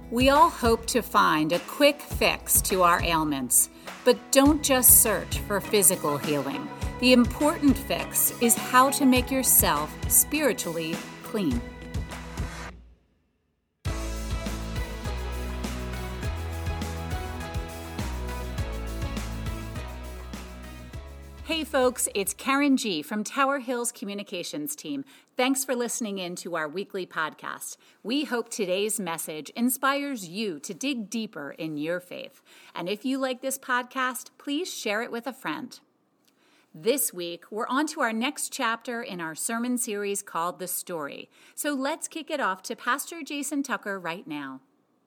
We all hope to find a quick fix to our ailments, but don't just search for physical healing. The important fix is how to make yourself spiritually clean. Hey folks, it's Karen G. from Tower Hills Communications Team. Thanks for listening in to our weekly podcast. We hope today's message inspires you to dig deeper in your faith. And if you like this podcast, please share it with a friend. This week, we're on to our next chapter in our sermon series called The Story. So let's kick it off to Pastor Jason Tucker right now.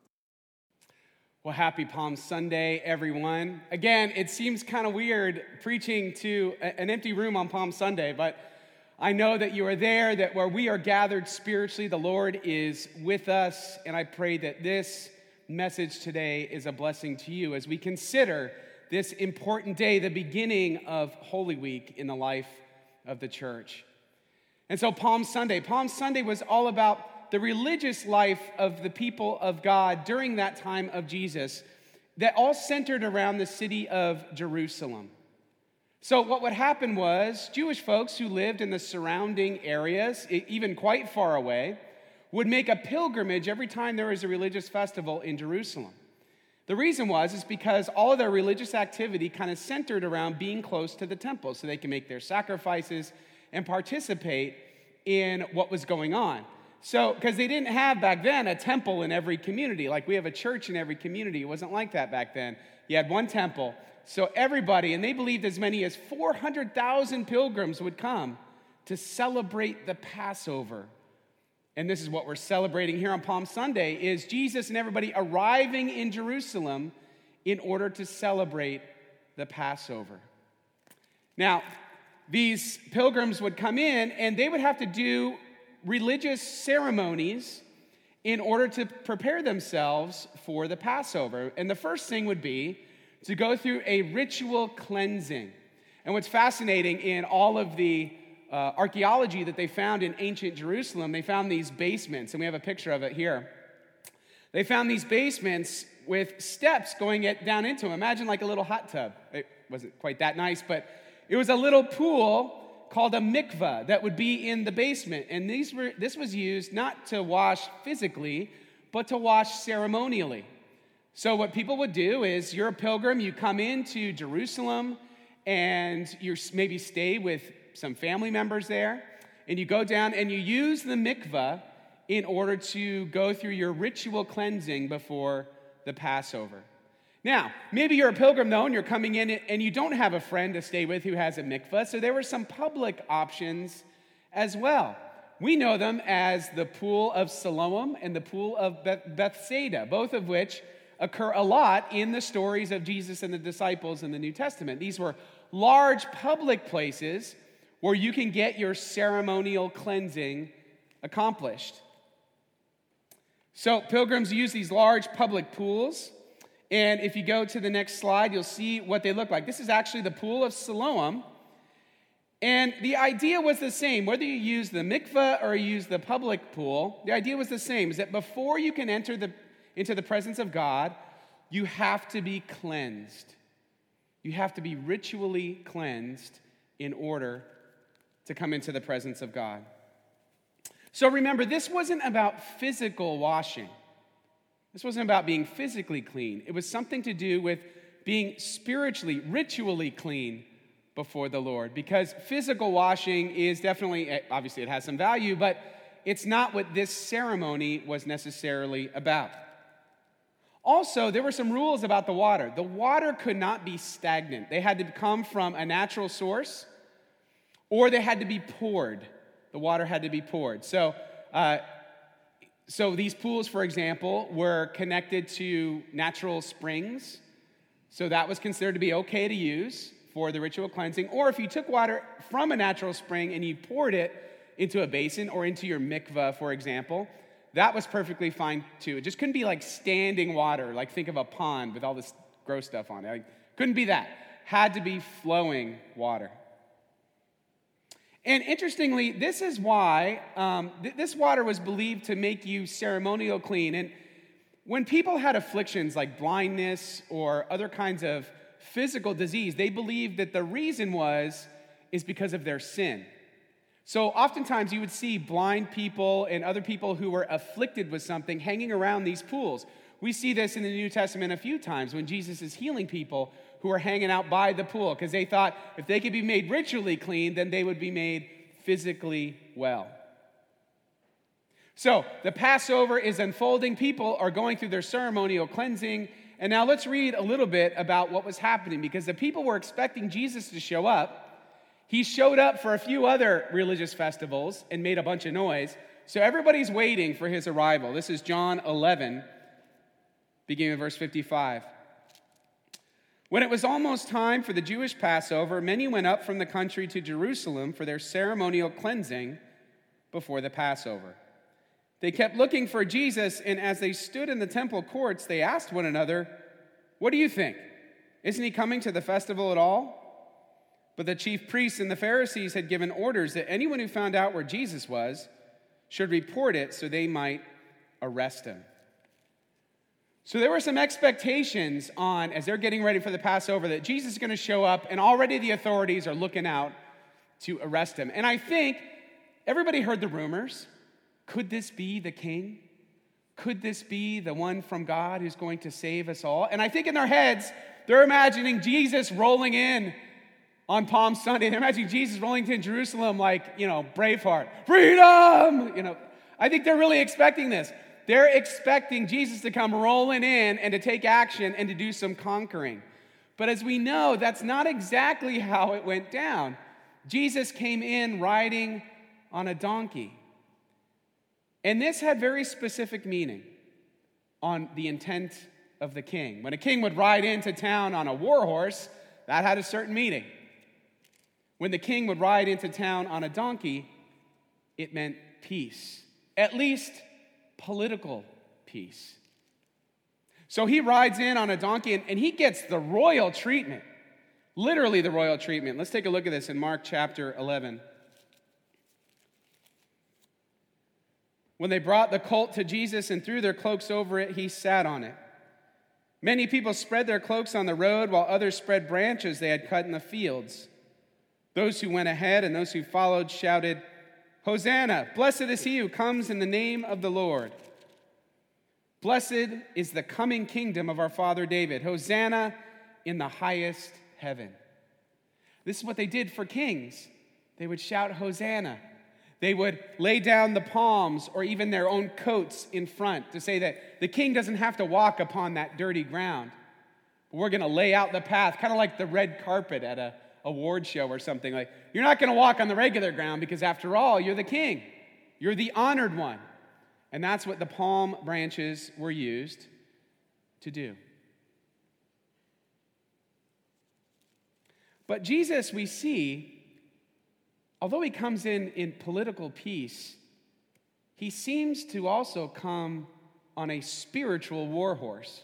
Well, happy Palm Sunday, everyone. Again, it seems kind of weird preaching to an empty room on Palm Sunday, but I know that you are there, that where we are gathered spiritually, the Lord is with us, and I pray that this message today is a blessing to you as we consider this important day, the beginning of Holy Week in the life of the church. And so Palm Sunday was all about the religious life of the people of God during that time of Jesus that all centered around the city of Jerusalem. So what would happen was Jewish folks who lived in the surrounding areas, even quite far away, would make a pilgrimage every time there was a religious festival in Jerusalem. The reason is because all of their religious activity kind of centered around being close to the temple so they can make their sacrifices and participate in what was going on. So, because they didn't have back then a temple in every community, like we have a church in every community. It wasn't like that back then. You had one temple. So everybody, and they believed as many as 400,000 pilgrims would come to celebrate the Passover. And this is what we're celebrating here on Palm Sunday, is Jesus and everybody arriving in Jerusalem in order to celebrate the Passover. Now, these pilgrims would come in, and they would have to do religious ceremonies in order to prepare themselves for the Passover. And the first thing would be to go through a ritual cleansing. And what's fascinating in all of the archaeology that they found in ancient Jerusalem, they found these basements, and we have a picture of it here. They found these basements with steps going down into them. Imagine like a little hot tub. It wasn't quite that nice, but it was a little pool called a mikveh that would be in the basement. And this was used not to wash physically, but to wash ceremonially. So what people would do is, you're a pilgrim, you come into Jerusalem, and you maybe stay with some family members there, and you go down and you use the mikveh in order to go through your ritual cleansing before the Passover. Now, maybe you're a pilgrim, though, and you're coming in and you don't have a friend to stay with who has a mikveh, so there were some public options as well. We know them as the Pool of Siloam and the Pool of Bethsaida, both of which occur a lot in the stories of Jesus and the disciples in the New Testament. These were large public places where you can get your ceremonial cleansing accomplished. So pilgrims use these large public pools. And if you go to the next slide, you'll see what they look like. This is actually the Pool of Siloam. And the idea was the same. Whether you use the mikveh or you use the public pool, the idea was the same, is that before you can enter into the presence of God, you have to be cleansed. You have to be ritually cleansed in order to come into the presence of God. So remember, this wasn't about physical washing. This wasn't about being physically clean. It was something to do with being spiritually, ritually clean before the Lord. Because physical washing is definitely, obviously it has some value, but it's not what this ceremony was necessarily about. Also, there were some rules about the water. The water could not be stagnant. They had to come from a natural source, or they had to be poured. The water had to be poured. So these pools, for example, were connected to natural springs. So that was considered to be okay to use for the ritual cleansing. Or if you took water from a natural spring and you poured it into a basin or into your mikveh, for example, that was perfectly fine too. It just couldn't be like standing water, like think of a pond with all this gross stuff on it. Like, couldn't be that. Had to be flowing water. And interestingly, this is why this water was believed to make you ceremonial clean. And When people had afflictions like blindness or other kinds of physical disease, they believed that the reason is because of their sin. So oftentimes you would see blind people and other people who were afflicted with something hanging around these pools. We see this in the New Testament a few times when Jesus is healing people who are hanging out by the pool because they thought if they could be made ritually clean, then they would be made physically well. So the Passover is unfolding. People are going through their ceremonial cleansing. And now let's read a little bit about what was happening, because the people were expecting Jesus to show up. He showed up for a few other religious festivals and made a bunch of noise. So everybody's waiting for his arrival. This is John 11, beginning with verse 55. When it was almost time for the Jewish Passover, many went up from the country to Jerusalem for their ceremonial cleansing before the Passover. They kept looking for Jesus, and as they stood in the temple courts, they asked one another, "What do you think? Isn't he coming to the festival at all?" But the chief priests and the Pharisees had given orders that anyone who found out where Jesus was should report it so they might arrest him. So there were some expectations on, as they're getting ready for the Passover, that Jesus is going to show up, and already the authorities are looking out to arrest him. And I think everybody heard the rumors. Could this be the king? Could this be the one from God who's going to save us all? And I think in their heads, they're imagining Jesus rolling in on Palm Sunday. They're imagining Jesus rolling in Jerusalem like, Braveheart. Freedom! I think they're really expecting this. They're expecting Jesus to come rolling in and to take action and to do some conquering. But as we know, that's not exactly how it went down. Jesus came in riding on a donkey. And this had very specific meaning on the intent of the king. When a king would ride into town on a war horse, that had a certain meaning. When the king would ride into town on a donkey, it meant peace, at least political peace. So he rides in on a donkey, and he gets the royal treatment, literally the royal treatment. Let's take a look at this in Mark chapter 11. When they brought the colt to Jesus and threw their cloaks over it, he sat on it. Many people spread their cloaks on the road, while others spread branches they had cut in the fields. Those who went ahead and those who followed shouted, "Hosanna! Blessed is he who comes in the name of the Lord. Blessed is the coming kingdom of our father David. Hosanna in the highest heaven." This is what they did for kings. They would shout, "Hosanna." They would lay down the palms or even their own coats in front to say that the king doesn't have to walk upon that dirty ground. We're going to lay out the path, kind of like the red carpet at a award show or something. Like, you're not going to walk on the regular ground because after all, you're the king. You're the honored one. And that's what the palm branches were used to do. But Jesus, we see, although he comes in political peace, he seems to also come on a spiritual war horse.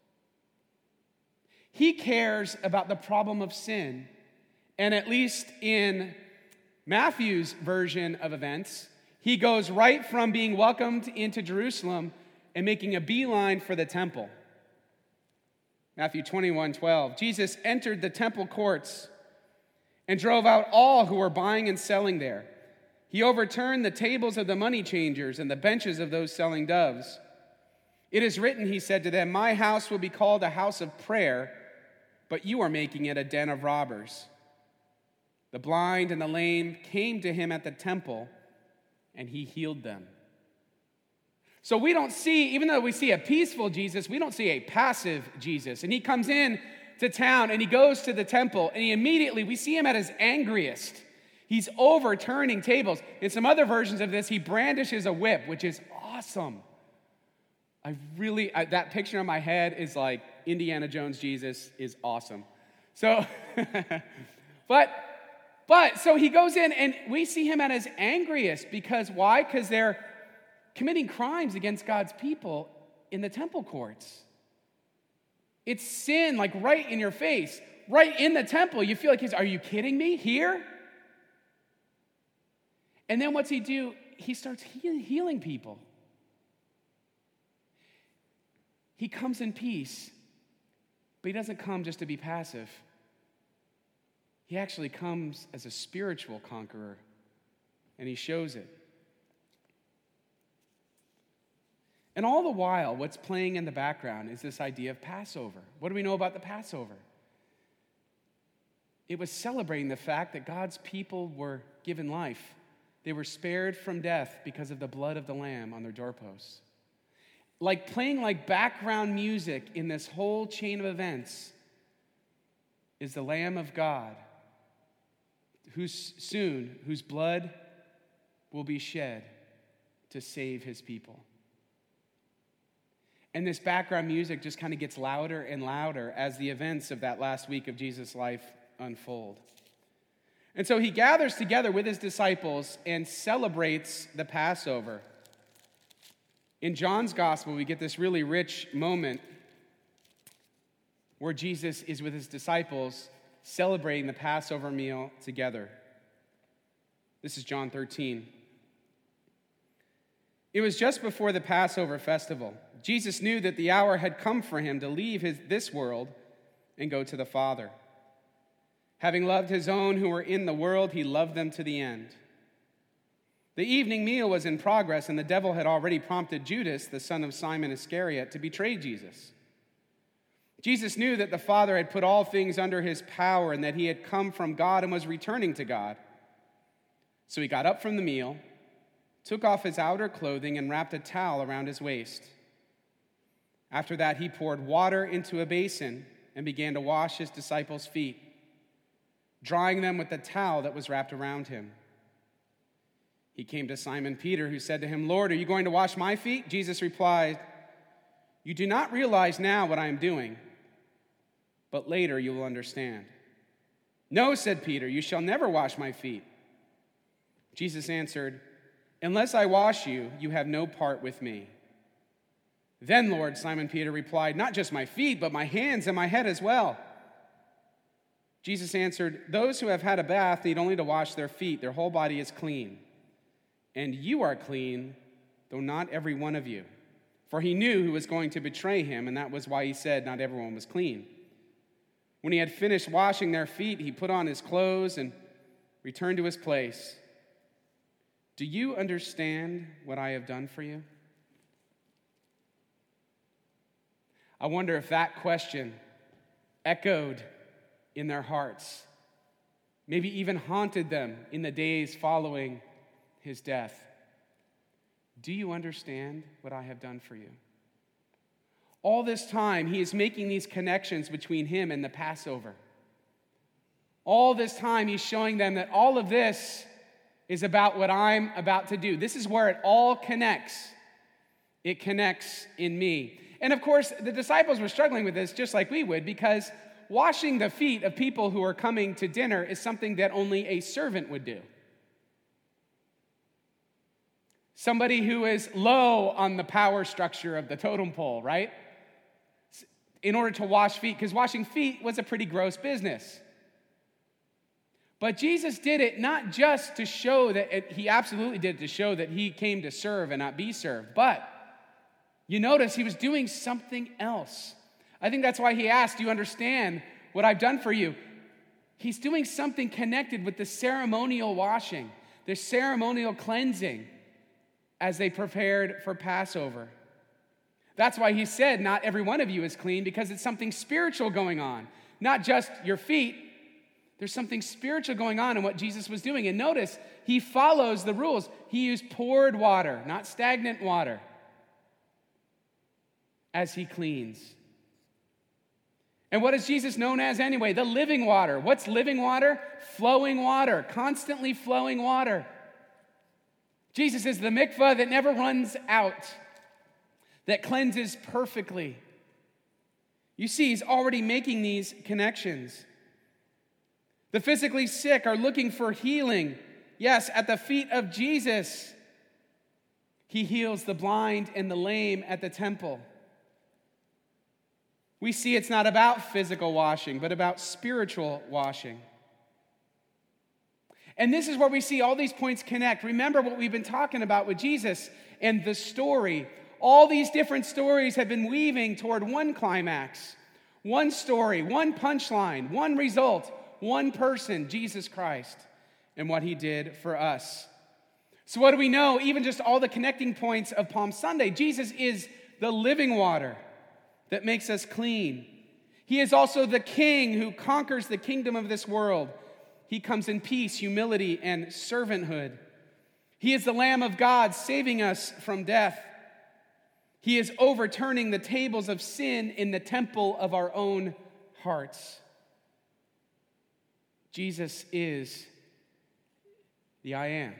He cares about the problem of sin, and at least in Matthew's version of events, he goes right from being welcomed into Jerusalem and making a beeline for the temple. Matthew 21:12, Jesus entered the temple courts and drove out all who were buying and selling there. He overturned the tables of the money changers and the benches of those selling doves. "It is written," he said to them, "My house will be called a house of prayer, but you are making it a den of robbers." The blind and the lame came to him at the temple, and he healed them. So we don't see, even though we see a peaceful Jesus, we don't see a passive Jesus. And he comes in to town and he goes to the temple, and we see him at his angriest. He's overturning tables. In some other versions of this, he brandishes a whip, which is awesome. That picture in my head is like Indiana Jones Jesus is awesome. So, so he goes in and we see him at his angriest because why? Because they're committing crimes against God's people in the temple courts. It's sin, like right in your face, right in the temple. You feel like are you kidding me? Here? And then what's he do? He starts healing people. He comes in peace, but he doesn't come just to be passive. He actually comes as a spiritual conqueror, and he shows it. And all the while, what's playing in the background is this idea of Passover. What do we know about the Passover? It was celebrating the fact that God's people were given life. They were spared from death because of the blood of the Lamb on their doorposts. Playing like background music in this whole chain of events is the Lamb of God, whose blood will be shed to save his people. And this background music just kind of gets louder and louder as the events of that last week of Jesus' life unfold. And so he gathers together with his disciples and celebrates the Passover. In John's gospel, we get this really rich moment where Jesus is with his disciples celebrating the Passover meal together. This is John 13. It was just before the Passover festival. Jesus knew that the hour had come for him to leave this world and go to the Father. Having loved his own who were in the world, he loved them to the end. The evening meal was in progress, and the devil had already prompted Judas, the son of Simon Iscariot, to betray Jesus. Jesus knew that the Father had put all things under his power and that he had come from God and was returning to God. So he got up from the meal, took off his outer clothing, and wrapped a towel around his waist. After that, he poured water into a basin and began to wash his disciples' feet, drying them with the towel that was wrapped around him. He came to Simon Peter, who said to him, "Lord, are you going to wash my feet?" Jesus replied, "You do not realize now what I am doing, but later you will understand." "No," said Peter, "you shall never wash my feet." Jesus answered, "Unless I wash you, you have no part with me." "Then, Lord," Simon Peter replied, "not just my feet, but my hands and my head as well." Jesus answered, "Those who have had a bath need only to wash their feet. Their whole body is clean. And you are clean, though not every one of you." For he knew who was going to betray him, and that was why he said not everyone was clean. When he had finished washing their feet, he put on his clothes and returned to his place. "Do you understand what I have done for you?" I wonder if that question echoed in their hearts, maybe even haunted them in the days following his death. Do you understand what I have done for you? All this time, he is making these connections between him and the Passover. All this time, he's showing them that all of this is about what I'm about to do. This is where it all connects. It connects in me. And of course, the disciples were struggling with this just like we would, because washing the feet of people who are coming to dinner is something that only a servant would do. Somebody who is low on the power structure of the totem pole, right? In order to wash feet, because washing feet was a pretty gross business. But Jesus did it not just to show that, he absolutely did it to show that he came to serve and not be served, but you notice he was doing something else. I think that's why he asked, "Do you understand what I've done for you?" He's doing something connected with the ceremonial washing, the ceremonial cleansing as they prepared for Passover. That's why he said, not every one of you is clean, because it's something spiritual going on. Not just your feet. There's something spiritual going on in what Jesus was doing. And notice, he follows the rules. He used poured water, not stagnant water, as he cleans. And what is Jesus known as anyway? The living water. What's living water? Flowing water, constantly flowing water. Jesus is the mikvah that never runs out, that cleanses perfectly. You see, he's already making these connections. The physically sick are looking for healing. Yes, at the feet of Jesus. He heals the blind and the lame at the temple. We see it's not about physical washing, but about spiritual washing. And this is where we see all these points connect. Remember what we've been talking about with Jesus and the story. All these different stories have been weaving toward one climax, one story, one punchline, one result, one person, Jesus Christ, and what he did for us. So what do we know? Even just all the connecting points of Palm Sunday. Jesus is the living water that makes us clean. He is also the King who conquers the kingdom of this world. He comes in peace, humility, and servanthood. He is the Lamb of God saving us from death. He is overturning the tables of sin in the temple of our own hearts. Jesus is the I Am.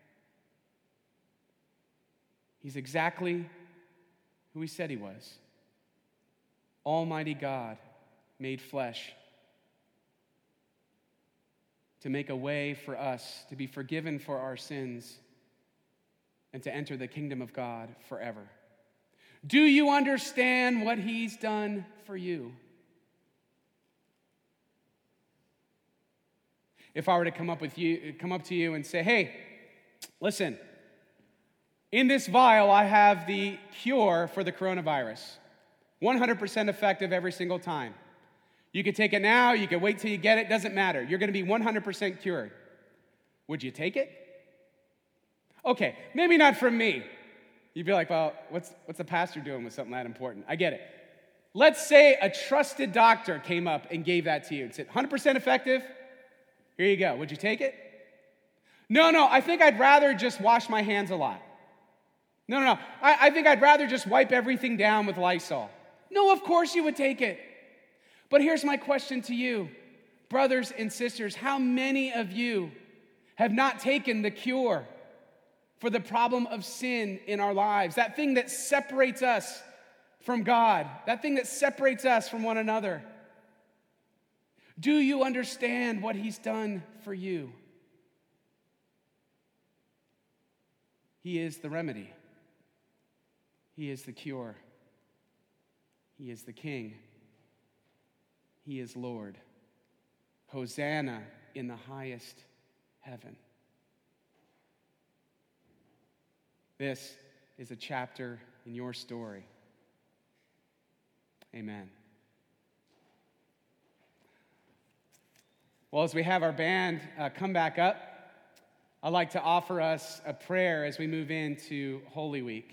He's exactly who he said he was. Almighty God made flesh to make a way for us to be forgiven for our sins and to enter the kingdom of God forever. Do you understand what he's done for you? If I were to come up to you and say, hey, listen, in this vial I have the cure for the coronavirus. 100% effective every single time. You could take it now, you could wait till you get it, doesn't matter. You're going to be 100% cured. Would you take it? Okay, maybe not from me. You'd be like, well, what's the pastor doing with something that important? I get it. Let's say a trusted doctor came up and gave that to you and said, 100% effective, here you go. Would you take it? No, I think I'd rather just wash my hands a lot. No. I think I'd rather just wipe everything down with Lysol. No, of course you would take it. But here's my question to you, brothers and sisters. How many of you have not taken the cure for the problem of sin in our lives? That thing that separates us from God, that thing that separates us from one another. Do you understand what he's done for you? He is the remedy. He is the cure. He is the King. He is Lord. Hosanna in the highest heaven. This is a chapter in your story. Amen. Well, as we have our band come back up, I'd like to offer us a prayer as we move into Holy Week.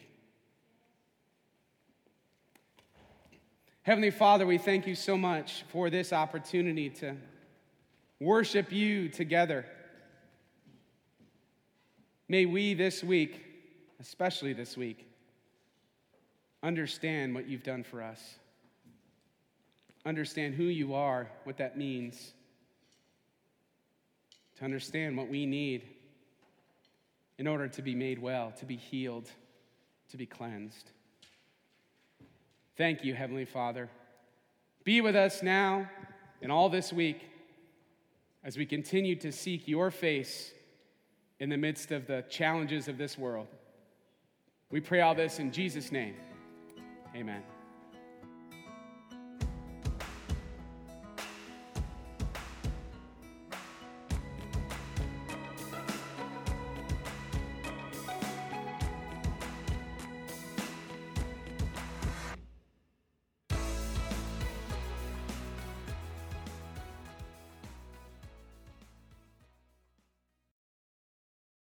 Heavenly Father, we thank you so much for this opportunity to worship you together. May we this week, especially this week, understand what you've done for us. Understand who you are, what that means. To understand what we need in order to be made well, to be healed, to be cleansed. Thank you, Heavenly Father. Be with us now and all this week as we continue to seek your face in the midst of the challenges of this world. We pray all this in Jesus' name. Amen.